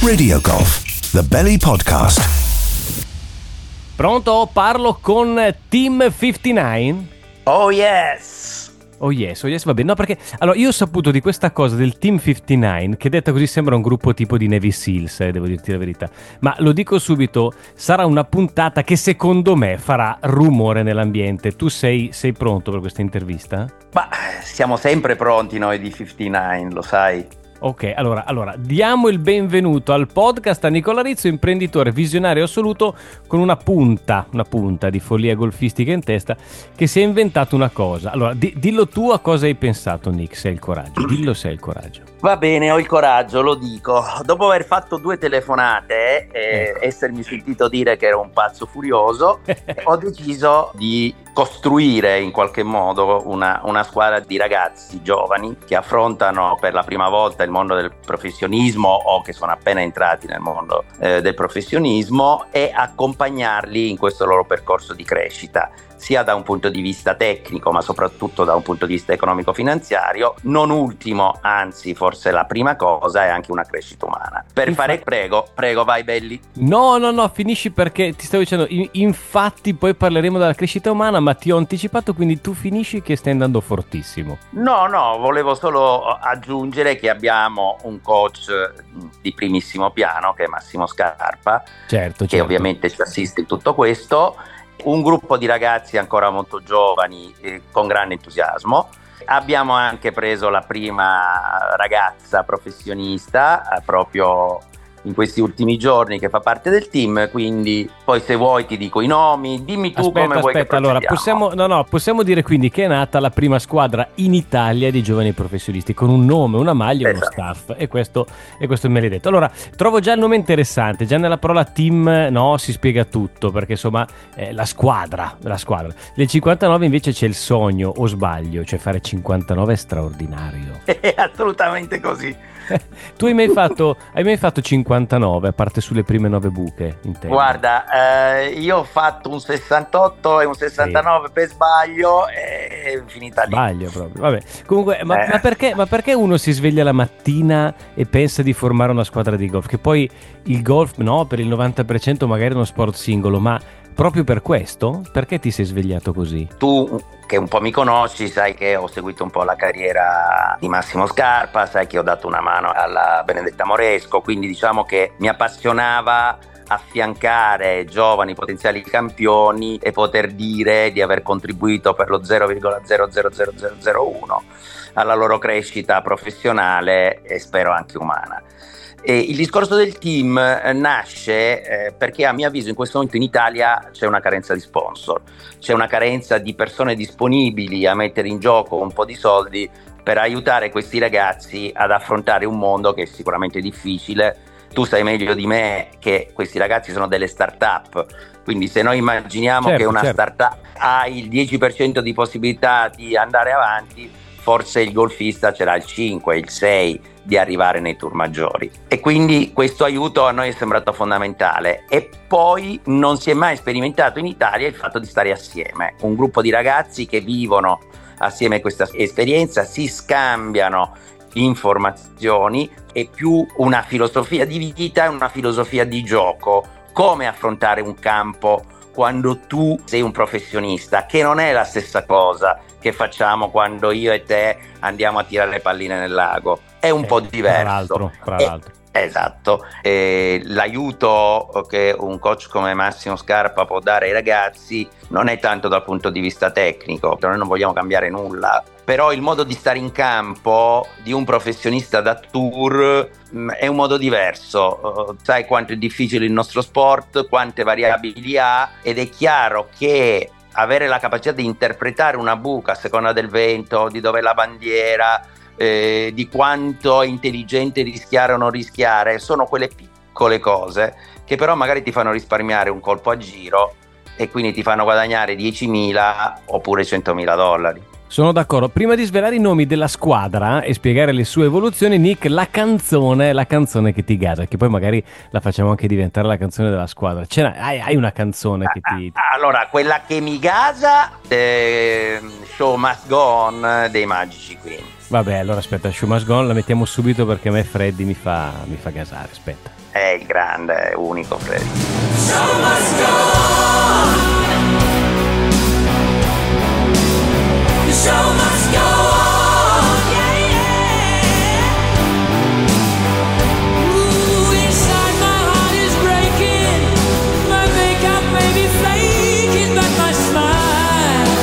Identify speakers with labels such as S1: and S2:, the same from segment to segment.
S1: Radio Golf, the Belly Podcast.
S2: Pronto? Parlo con Team 59?
S3: Oh yes!
S2: Oh yes, va bene. No, perché allora io ho saputo di questa cosa del Team 59, che detta così sembra un gruppo tipo di Navy Seals, devo dirti la verità. Ma lo dico subito, sarà una puntata che secondo me farà rumore nell'ambiente. Tu sei pronto per questa intervista?
S3: Ma siamo sempre pronti noi di 59, lo sai.
S2: Ok, allora diamo il benvenuto al podcast a Nicola Rizzo, imprenditore visionario assoluto con una punta di follia golfistica in testa, che si è inventato una cosa. Allora, dillo tu a cosa hai pensato, Nick, se hai il coraggio. Dillo se hai il coraggio.
S3: Va bene, ho il coraggio, lo dico. Dopo aver fatto 2 telefonate e essermi sentito dire che ero un pazzo furioso, ho deciso di costruire in qualche modo una squadra di ragazzi giovani che affrontano per la prima volta il mondo del professionismo o che sono appena entrati nel mondo del professionismo e accompagnarli in questo loro percorso di crescita, sia da un punto di vista tecnico ma soprattutto da un punto di vista economico-finanziario, non ultimo, anzi forse la prima cosa, è anche una crescita umana. Prego, vai Belli.
S2: No, finisci, perché ti stavo dicendo, infatti poi parleremo della crescita umana, ma ti ho anticipato, quindi tu finisci che stai andando fortissimo.
S3: No, volevo solo aggiungere che abbiamo un coach di primissimo piano che è Massimo Scarpa,
S2: certo.
S3: Che ovviamente ci assiste in tutto questo. Un gruppo di ragazzi ancora molto giovani con grande entusiasmo. Abbiamo anche preso la prima ragazza professionista proprio in questi ultimi giorni, che fa parte del team, quindi poi se vuoi ti dico i nomi, dimmi tu come vuoi che procediamo.
S2: Allora possiamo dire quindi che è nata la prima squadra in Italia di giovani professionisti con un nome, una maglia e uno staff, e questo me l'hai detto. Allora, trovo già il nome interessante, già nella parola team si spiega tutto, perché insomma la squadra. Nel 59 invece c'è il sogno, o sbaglio, cioè fare 59 è straordinario.
S3: È assolutamente così.
S2: Tu hai mai fatto 59, a parte sulle prime 9 buche?
S3: Guarda, io ho fatto un 68 e un 69 per sbaglio e è finita lì.
S2: Sbaglio proprio, vabbè. Comunque, ma perché uno si sveglia la mattina e pensa di formare una squadra di golf? Che poi il golf, per il 90% magari è uno sport singolo, ma proprio per questo? Perché ti sei svegliato così?
S3: Tu, che un po' mi conosci, sai che ho seguito un po' la carriera di Massimo Scarpa, sai che ho dato una mano alla Benedetta Moresco, quindi diciamo che mi appassionava affiancare giovani potenziali campioni e poter dire di aver contribuito per lo 0,00001 alla loro crescita professionale e spero anche umana. E il discorso del team nasce perché a mio avviso in questo momento in Italia c'è una carenza di sponsor, c'è una carenza di persone disponibili a mettere in gioco un po' di soldi per aiutare questi ragazzi ad affrontare un mondo che è sicuramente difficile. Tu sai meglio di me che questi ragazzi sono delle start-up, quindi se noi immaginiamo che una start-up ha il 10% di possibilità di andare avanti, forse il golfista ce l'ha il 5, il 6 di arrivare nei tour maggiori, e quindi questo aiuto a noi è sembrato fondamentale. E poi non si è mai sperimentato in Italia il fatto di stare assieme, un gruppo di ragazzi che vivono assieme questa esperienza, si scambiano informazioni, e più una filosofia di vita e una filosofia di gioco, come affrontare un campo quando tu sei un professionista, che non è la stessa cosa che facciamo quando io e te andiamo a tirare le palline nel lago, è un po' diverso.
S2: Tra l'altro.
S3: Esatto, l'aiuto che un coach come Massimo Scarpa può dare ai ragazzi non è tanto dal punto di vista tecnico, noi non vogliamo cambiare nulla, però il modo di stare in campo di un professionista da tour è un modo diverso. Sai quanto è difficile il nostro sport, quante variabili ha, ed è chiaro che avere la capacità di interpretare una buca a seconda del vento, di dove è la bandiera, di quanto è intelligente rischiare o non rischiare, sono quelle piccole cose che però magari ti fanno risparmiare un colpo a giro e quindi ti fanno guadagnare $10.000 oppure $100.000.
S2: Sono d'accordo. Prima di svelare i nomi della squadra e spiegare le sue evoluzioni, Nick, la canzone che ti gasa, che poi magari la facciamo anche diventare la canzone della squadra. Hai una canzone che ti...
S3: Allora, quella che mi gasa, Show Must Go On dei Magici Queen.
S2: Vabbè, allora aspetta, Show Must Go On la mettiamo subito perché a me Freddy mi fa gasare, aspetta.
S3: È il grande, unico Freddy.
S4: Show must go on. The show must go on. Yeah, yeah. Ooh, inside my heart is breaking. My makeup may be flaking, but my smile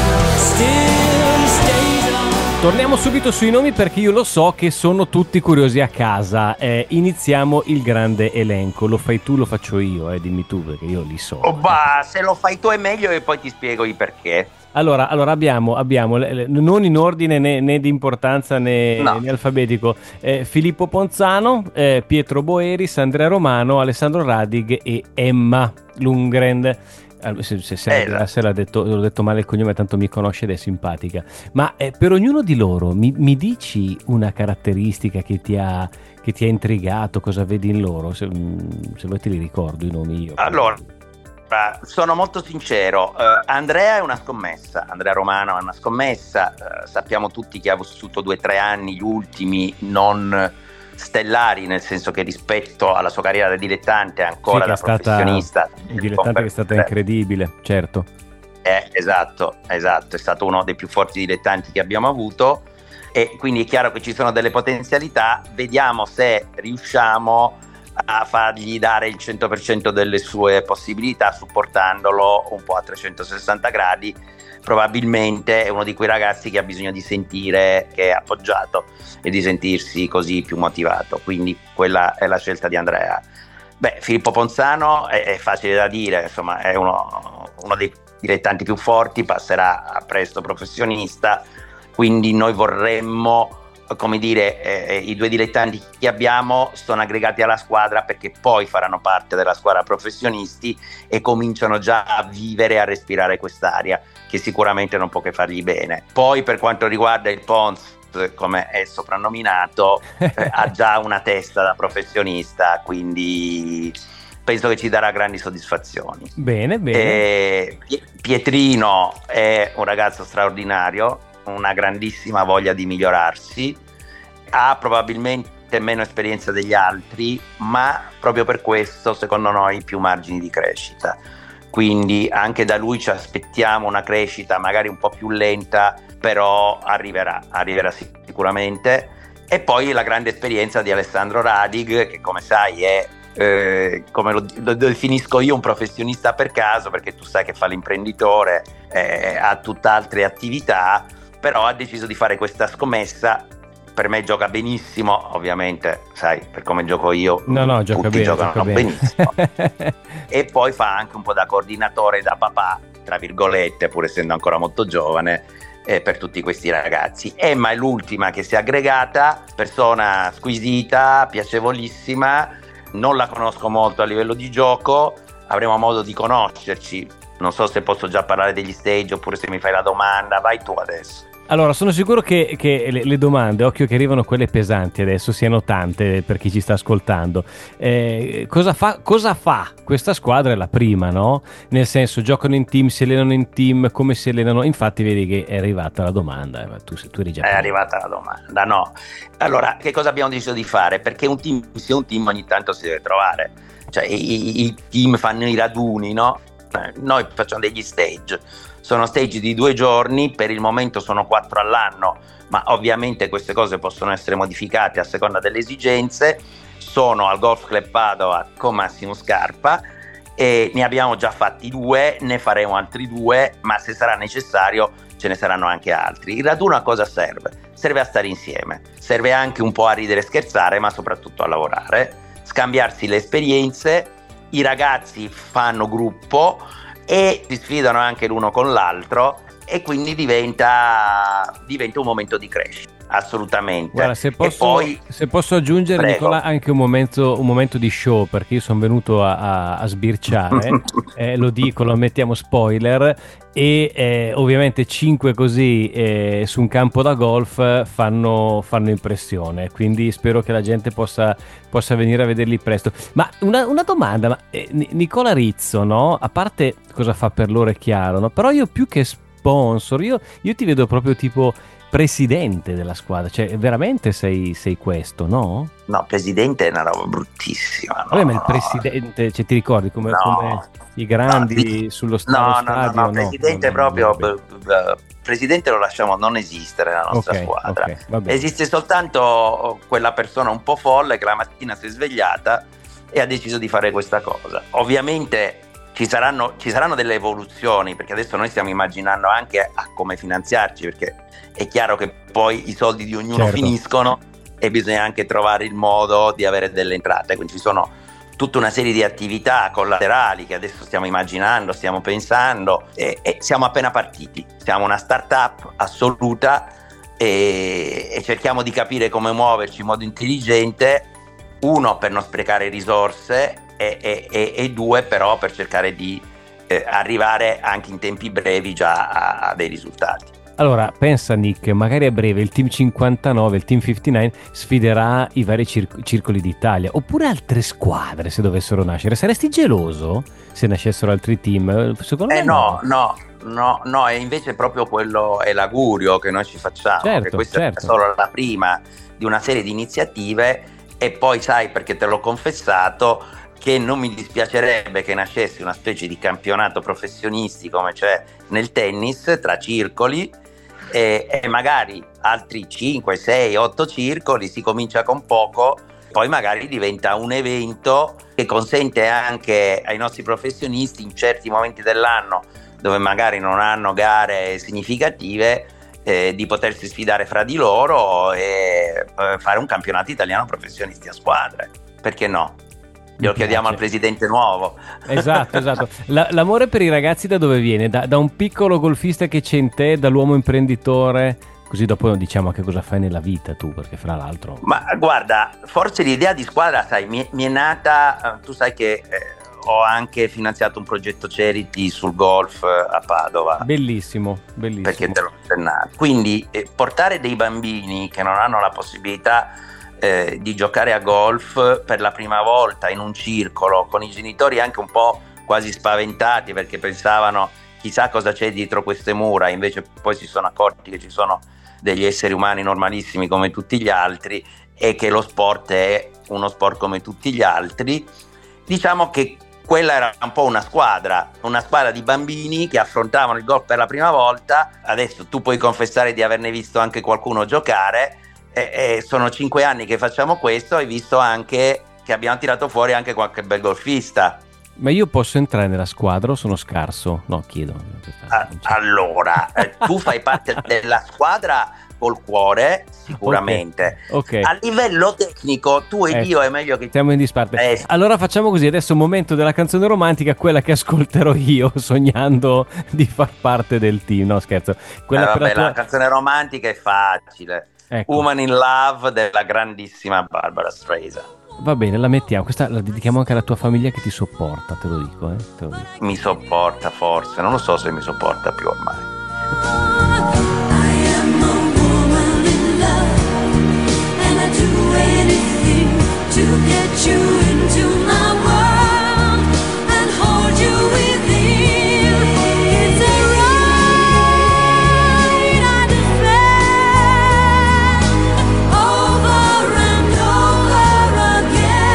S4: still stays on.
S2: Torniamo subito sui nomi perché io lo so che sono tutti curiosi a casa. Iniziamo il grande elenco. Lo fai tu, lo faccio io, dimmi tu perché io li so.
S3: Se lo fai tu è meglio e poi ti spiego i perché.
S2: Allora abbiamo non in ordine né di importanza né alfabetico, Filippo Ponzano, Pietro Boeris, Andrea Romano, Alessandro Radig e Emma Lundgren. Se l'ho detto male il cognome, tanto mi conosce ed è simpatica. Ma per ognuno di loro mi dici una caratteristica che ti ha intrigato, cosa vedi in loro? Se vuoi te li ricordo i nomi io.
S3: Allora, sono molto sincero, Andrea è una scommessa, Andrea Romano è una scommessa, sappiamo tutti che ha vissuto 2 o 3 anni, gli ultimi non stellari, nel senso che rispetto alla sua carriera da dilettante ancora da professionista.
S2: Un dilettante che è stata incredibile, certo.
S3: Esatto, è stato uno dei più forti dilettanti che abbiamo avuto e quindi è chiaro che ci sono delle potenzialità, vediamo se riusciamo a fargli dare il 100% delle sue possibilità, supportandolo un po' a 360 gradi. Probabilmente è uno di quei ragazzi che ha bisogno di sentire che è appoggiato e di sentirsi così più motivato, quindi quella è la scelta di Andrea. Filippo Ponzano è facile da dire, insomma è uno dei dilettanti più forti, passerà a presto professionista, quindi noi vorremmo, come dire, i 2 dilettanti che abbiamo sono aggregati alla squadra perché poi faranno parte della squadra professionisti e cominciano già a vivere e a respirare quest'aria che sicuramente non può che fargli bene. Poi per quanto riguarda il Pons, come è soprannominato, ha già una testa da professionista, quindi penso che ci darà grandi soddisfazioni.
S2: Bene.
S3: Pietrino è un ragazzo straordinario, una grandissima voglia di migliorarsi, ha probabilmente meno esperienza degli altri, ma proprio per questo secondo noi più margini di crescita, quindi anche da lui ci aspettiamo una crescita magari un po' più lenta, però arriverà sicuramente. E poi la grande esperienza di Alessandro Radig, che come sai è come lo definisco io, un professionista per caso, perché tu sai che fa l'imprenditore, ha tutt'altre attività, però ha deciso di fare questa scommessa. Per me gioca benissimo, ovviamente, sai, per come gioco io,
S2: gioca
S3: tutti
S2: bene,
S3: giocano benissimo. E poi fa anche un po' da coordinatore, da papà, tra virgolette, pur essendo ancora molto giovane, per tutti questi ragazzi. Emma è l'ultima che si è aggregata, persona squisita, piacevolissima, non la conosco molto a livello di gioco, avremo modo di conoscerci. Non so se posso già parlare degli stage oppure se mi fai la domanda, vai tu adesso.
S2: Allora, sono sicuro che le domande, occhio che arrivano quelle pesanti adesso, siano tante per chi ci sta ascoltando. Cosa fa questa squadra? È la prima, no? Nel senso, giocano in team, si allenano in team, come si allenano? Infatti vedi che è arrivata la domanda, tu eri già...
S3: È arrivata la domanda, no. Allora, che cosa abbiamo deciso di fare? Perché un team sia un team ogni tanto si deve trovare. Cioè, i team fanno i raduni, no? Noi facciamo degli stage. Sono stage di 2 giorni, per il momento sono 4 all'anno, ma ovviamente queste cose possono essere modificate a seconda delle esigenze. Sono al Golf Club Padova con Massimo Scarpa e ne abbiamo già fatti 2, ne faremo altri 2, ma se sarà necessario ce ne saranno anche altri. Il raduno a cosa serve? Serve a stare insieme, serve anche un po' a ridere e scherzare, ma soprattutto a lavorare, scambiarsi le esperienze. I ragazzi fanno gruppo e si sfidano anche l'uno con l'altro e quindi diventa un momento di crescita. assolutamente.
S2: Guarda, se
S3: E
S2: posso,
S3: poi,
S2: se posso aggiungere,
S3: prego.
S2: Nicola, anche un momento di show, perché io sono venuto a sbirciare, lo dico, lo ammettiamo, spoiler, e ovviamente 5 così su un campo da golf fanno impressione, quindi spero che la gente possa venire a vederli presto. Ma una domanda, ma Nicola Rizzo, no? A parte cosa fa per loro è chiaro, no? Però io più che sponsor, io ti vedo proprio tipo presidente della squadra, cioè veramente sei questo, no?
S3: No, presidente è una roba bruttissima. No,
S2: Vabbè, ma il presidente, cioè, ti ricordi come i grandi sullo stadio?
S3: No, presidente proprio. Presidente lo lasciamo non esistere nella nostra squadra. Esiste soltanto quella persona un po' folle che la mattina si è svegliata e ha deciso di fare questa cosa. Ovviamente ci saranno delle evoluzioni, perché adesso noi stiamo immaginando anche a come finanziarci, perché è chiaro che poi i soldi di ognuno finiscono e bisogna anche trovare il modo di avere delle entrate, quindi ci sono tutta una serie di attività collaterali che adesso stiamo immaginando, stiamo pensando, e siamo appena partiti, siamo una startup assoluta e cerchiamo di capire come muoverci in modo intelligente, uno per non sprecare risorse e due però per cercare di arrivare anche in tempi brevi già a dei risultati.
S2: Allora, pensa Nick, magari a breve il Team 59, il Team 59 sfiderà i vari circoli d'Italia, oppure altre squadre se dovessero nascere. Saresti geloso se nascessero altri team? Secondo me
S3: no, e invece proprio quello è l'augurio che noi ci facciamo, che questa è solo la prima di una serie di iniziative, e poi sai, perché te l'ho confessato, che non mi dispiacerebbe che nascesse una specie di campionato professionisti come c'è nel tennis tra circoli, e magari altri 5, 6, 8 circoli, si comincia con poco, poi magari diventa un evento che consente anche ai nostri professionisti in certi momenti dell'anno dove magari non hanno gare significative di potersi sfidare fra di loro e fare un campionato italiano professionisti a squadre, perché no? Glielo chiediamo al presidente nuovo.
S2: Esatto. L'amore per i ragazzi da dove viene? Da un piccolo golfista che c'è in te, dall'uomo imprenditore? Così dopo non diciamo che cosa fai nella vita tu, perché fra l'altro...
S3: Ma guarda, forse l'idea di squadra, sai, mi è nata, tu sai che ho anche finanziato un progetto charity sul golf a Padova.
S2: Bellissimo.
S3: Perché te l'ho accennato. Quindi portare dei bambini che non hanno la possibilità di giocare a golf per la prima volta in un circolo, con i genitori anche un po' quasi spaventati perché pensavano chissà cosa c'è dietro queste mura, invece poi si sono accorti che ci sono degli esseri umani normalissimi come tutti gli altri e che lo sport è uno sport come tutti gli altri. Diciamo che quella era un po' una squadra di bambini che affrontavano il golf per la prima volta. Adesso tu puoi confessare di averne visto anche qualcuno giocare. Sono 5 anni che facciamo questo, hai visto anche che abbiamo tirato fuori anche qualche bel golfista.
S2: Ma io posso entrare nella squadra o sono scarso? No, chiedo.
S3: Allora, tu fai parte della squadra col cuore, sicuramente.
S2: Okay.
S3: A livello tecnico, tu ed io è meglio che...
S2: Siamo in disparte. Allora facciamo così, adesso è un momento della canzone romantica, quella che ascolterò io sognando di far parte del team. No, scherzo.
S3: La canzone romantica è facile. Ecco. Woman in Love della grandissima Barbara Streisand.
S2: Va bene, la mettiamo. Questa la dedichiamo anche alla tua famiglia che ti sopporta, te lo dico.
S3: Mi sopporta forse, non lo so se mi sopporta più ormai.
S4: I am a woman in love, and I do anything to get you into my world and hold you within. It's a ride I defend over and over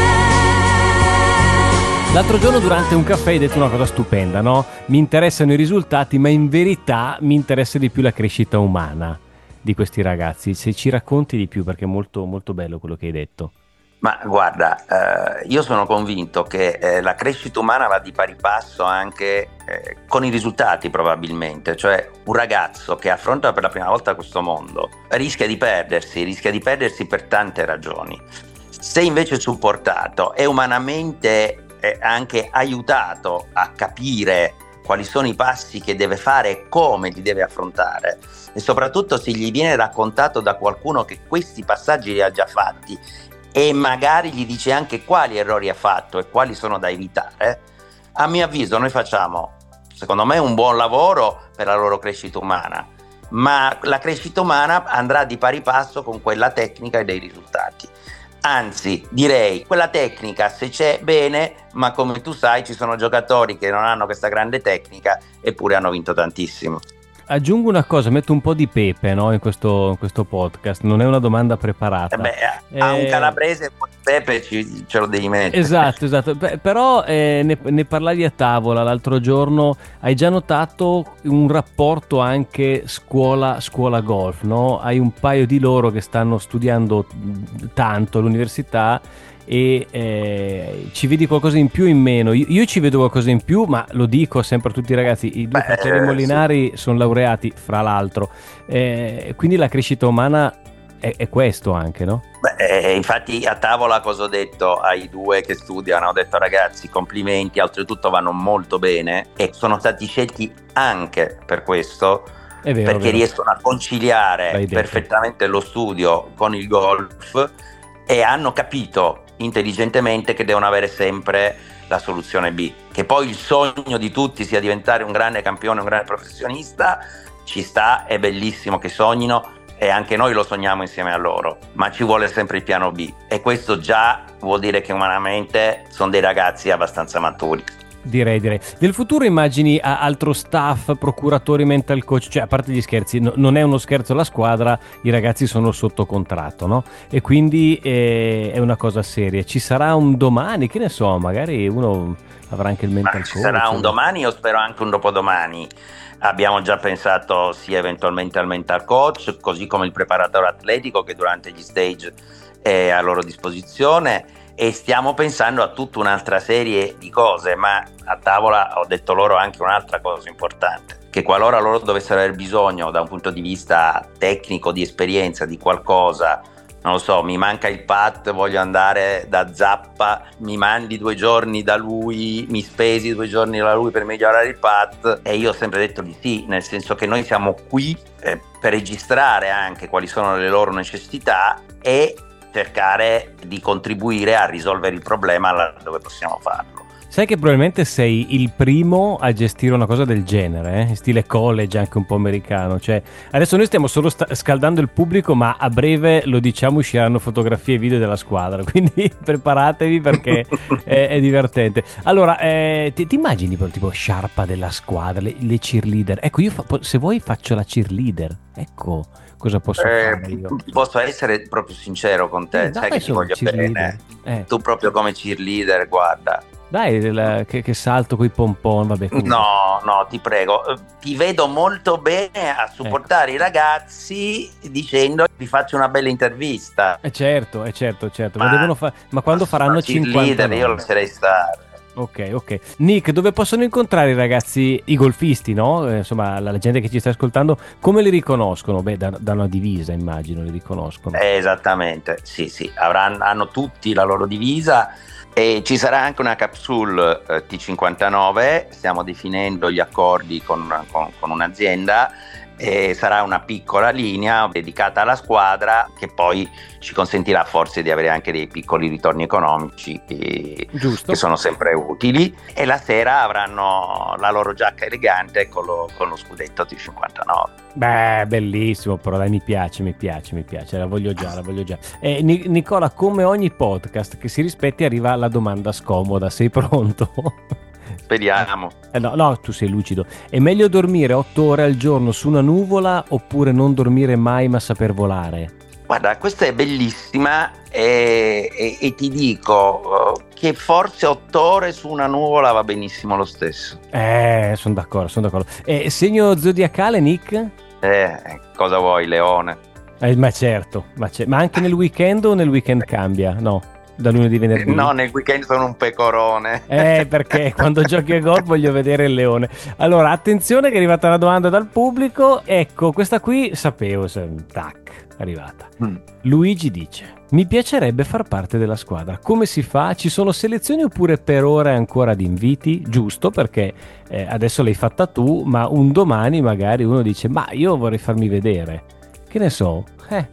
S4: again.
S2: L'altro giorno durante un caffè hai detto una cosa stupenda, no? Mi interessano i risultati, ma in verità mi interessa di più la crescita umana di questi ragazzi. Se ci racconti di più, perché è molto, molto bello quello che hai detto.
S3: Ma guarda, io sono convinto che la crescita umana va di pari passo anche con i risultati, probabilmente. Cioè, un ragazzo che affronta per la prima volta questo mondo rischia di perdersi per tante ragioni. Se invece supportato e umanamente anche aiutato a capire quali sono i passi che deve fare e come li deve affrontare, e soprattutto se gli viene raccontato da qualcuno che questi passaggi li ha già fatti e magari gli dice anche quali errori ha fatto e quali sono da evitare, a mio avviso noi facciamo, secondo me, un buon lavoro per la loro crescita umana, ma la crescita umana andrà di pari passo con quella tecnica e dei risultati. Anzi, direi, quella tecnica se c'è bene, ma come tu sai ci sono giocatori che non hanno questa grande tecnica eppure hanno vinto tantissimo.
S2: Aggiungo una cosa, metto un po' di pepe, no, in questo podcast, non è una domanda preparata.
S3: A un calabrese un po' di pepe ce lo devi mettere.
S2: Esatto. Però ne parlavi a tavola l'altro giorno, hai già notato un rapporto anche scuola golf, no? Hai un paio di loro che stanno studiando tanto all'università e ci vedi qualcosa in più o in meno? Io ci vedo qualcosa in più, ma lo dico sempre a tutti i ragazzi, i due fratelli Molinari sono laureati, fra l'altro, quindi la crescita umana è questo anche, no?
S3: Infatti a tavola cosa ho detto ai due che studiano? Ho detto: ragazzi, complimenti, oltretutto vanno molto bene e sono stati scelti anche per questo, perché riescono a conciliare perfettamente lo studio con il golf e hanno capito intelligentemente che devono avere sempre la soluzione B. Che poi il sogno di tutti sia diventare un grande campione, un grande professionista, ci sta, è bellissimo che sognino e anche noi lo sogniamo insieme a loro, ma ci vuole sempre il piano B, e questo già vuol dire che umanamente sono dei ragazzi abbastanza maturi.
S2: Direi. Del futuro immagini altro staff, procuratori, mental coach, cioè a parte gli scherzi, non è uno scherzo la squadra, i ragazzi sono sotto contratto, no? E quindi è una cosa seria. Ci sarà un domani, che ne so, magari uno avrà anche il mental coach.
S3: Ci sarà un domani, io spero anche un dopodomani. Abbiamo già pensato sia eventualmente al mental coach, così come il preparatore atletico che durante gli stage è a loro disposizione, e stiamo pensando a tutta un'altra serie di cose, ma a tavola ho detto loro anche un'altra cosa importante, che qualora loro dovessero aver bisogno da un punto di vista tecnico, di esperienza, di qualcosa, non lo so, mi manca il putt, voglio andare da Zappa, mi mandi 2 giorni da lui, mi spesi 2 giorni da lui per migliorare il putt, e io ho sempre detto di sì, nel senso che noi siamo qui per registrare anche quali sono le loro necessità e cercare di contribuire a risolvere il problema dove possiamo farlo.
S2: Sai che probabilmente sei il primo a gestire una cosa del genere, stile college, anche un po' americano. Cioè, adesso noi stiamo solo scaldando il pubblico, ma a breve, lo diciamo, usciranno fotografie e video della squadra, quindi preparatevi perché è divertente. Allora, ti immagini tipo sciarpa della squadra, le cheerleader? Ecco, io se vuoi faccio la cheerleader, ecco cosa posso fare io.
S3: Posso essere proprio sincero con te, sai che ti voglio bene. Tu proprio come cheerleader, guarda.
S2: Dai, che salto coi pompon, vabbè.
S3: No, ti prego, ti vedo molto bene a supportare i ragazzi dicendo: vi faccio una bella intervista.
S2: Certo, ma devono ma quando faranno 50
S3: io lo sarei stare.
S2: Ok. Nick, dove possono incontrare i ragazzi, i golfisti, no? Insomma, la gente che ci sta ascoltando, come li riconoscono? Beh, da una divisa, immagino, li riconoscono.
S3: Esattamente, sì, hanno tutti la loro divisa. E ci sarà anche una capsule T59, stiamo definendo gli accordi con un'azienda, e sarà una piccola linea dedicata alla squadra che poi ci consentirà forse di avere anche dei piccoli ritorni economici che sono sempre utili, e la sera avranno la loro giacca elegante con lo scudetto T59.
S2: Beh, bellissimo, però dai, mi piace, la voglio già. Nicola, come ogni podcast che si rispetti arriva la domanda scomoda, sei pronto?
S3: Speriamo.
S2: No, tu sei lucido. È meglio dormire 8 ore al giorno su una nuvola oppure non dormire mai ma saper volare?
S3: Guarda, questa è bellissima e ti dico che forse 8 ore su una nuvola va benissimo lo stesso.
S2: Sono d'accordo. Segno zodiacale, Nick?
S3: Cosa vuoi, Leone?
S2: Ma certo, ma anche nel weekend o nel weekend cambia? No, da lunedì a venerdì?
S3: No, nel weekend sono un pecorone.
S2: Perché quando giochi a golf voglio vedere il leone. Allora, attenzione che è arrivata una domanda dal pubblico. Ecco, questa qui sapevo, tac. arrivata. Luigi dice: mi piacerebbe far parte della squadra, come si fa? Ci sono selezioni oppure per ora è ancora ad inviti? Giusto, perché adesso l'hai fatta tu, ma un domani magari uno dice: ma io vorrei farmi vedere, che ne so,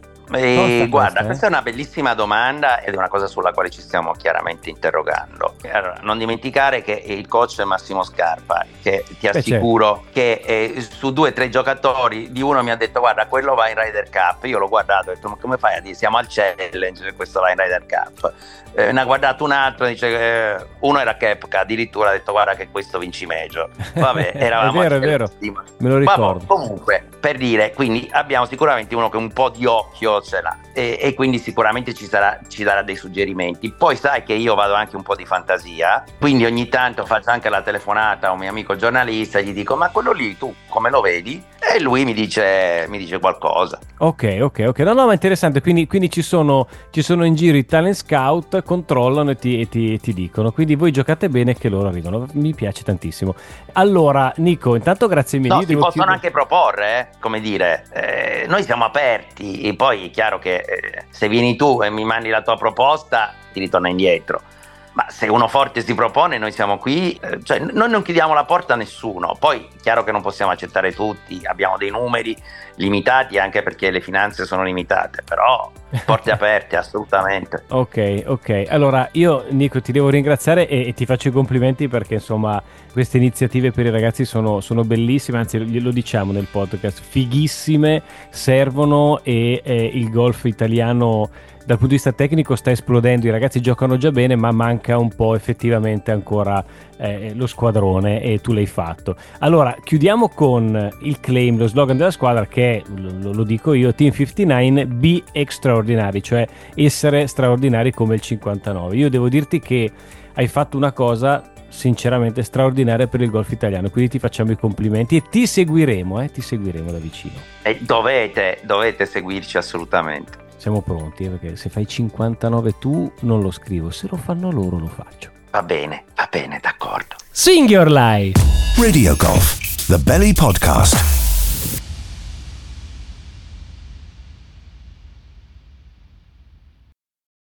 S3: guarda, questa è una bellissima domanda ed è una cosa sulla quale ci stiamo chiaramente interrogando. Allora, non dimenticare che il coach è Massimo Scarpa, che ti assicuro che su 2 o 3 giocatori, di uno mi ha detto: guarda, quello va in Ryder Cup. Io l'ho guardato e ho detto: ma come fai a dire siamo al challenge e questo va in Ryder Cup? Ne ha guardato un altro e dice uno era Koepka, addirittura ha detto: guarda che questo vinci major. Vabbè, eravamo
S2: è vero, me lo ricordo.
S3: Comunque, per dire, quindi abbiamo sicuramente uno che un po' di occhio ce l'ha e quindi sicuramente ci darà dei suggerimenti. Poi sai che io vado anche un po' di fantasia, quindi ogni tanto faccio anche la telefonata a un mio amico giornalista e gli dico: ma quello lì tu come lo vedi? E lui mi dice qualcosa.
S2: Ok. No, ma interessante. Quindi ci sono in giro i talent scout, controllano e ti dicono. Quindi voi giocate bene che loro arrivano. Mi piace tantissimo. Allora, Nico, intanto grazie mille.
S3: No, si possono anche proporre, come dire, noi siamo aperti. E poi è chiaro che se vieni tu e mi mandi la tua proposta, ti ritorna indietro. Ma se uno forte si propone, noi siamo qui, cioè noi non chiudiamo la porta a nessuno. Poi chiaro che non possiamo accettare tutti, abbiamo dei numeri limitati anche perché le finanze sono limitate, però porte aperte assolutamente.
S2: Ok. Allora io, Nico, ti devo ringraziare e ti faccio i complimenti perché insomma queste iniziative per i ragazzi sono bellissime, anzi lo diciamo nel podcast, fighissime, servono e il golf italiano dal punto di vista tecnico sta esplodendo, i ragazzi giocano già bene, ma manca un po' effettivamente ancora lo squadrone e tu l'hai fatto. Allora, chiudiamo con il claim, lo slogan della squadra che è, lo dico io, Team 59, be extraordinari, cioè essere straordinari come il 59. Io devo dirti che hai fatto una cosa sinceramente straordinaria per il golf italiano, quindi ti facciamo i complimenti e ti seguiremo da vicino.
S3: E dovete seguirci assolutamente.
S2: Siamo pronti, perché se fai 59 tu non lo scrivo, se lo fanno loro lo faccio.
S3: Va bene, d'accordo.
S2: Sing your life!
S1: Radio Golf, the Belly Podcast.